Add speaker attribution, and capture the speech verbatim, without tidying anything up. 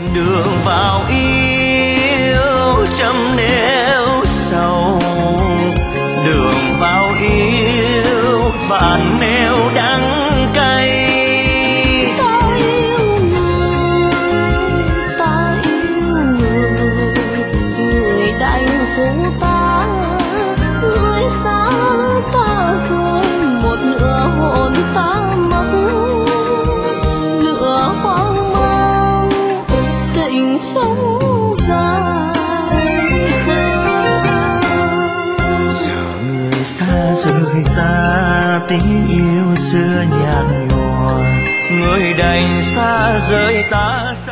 Speaker 1: đường vào yêu chấm nêu sầu, đường vào yêu vạn nêu đắng cay.
Speaker 2: Ta yêu người, ta yêu người, người đành phụ ta, người xa ta rồi một nửa hồn ta mất, nửa hoang mang tình trống dài khơi.
Speaker 1: Giờ người xa rời ta, tình yêu xưa nhạt nhòa, người đành xa rời ta.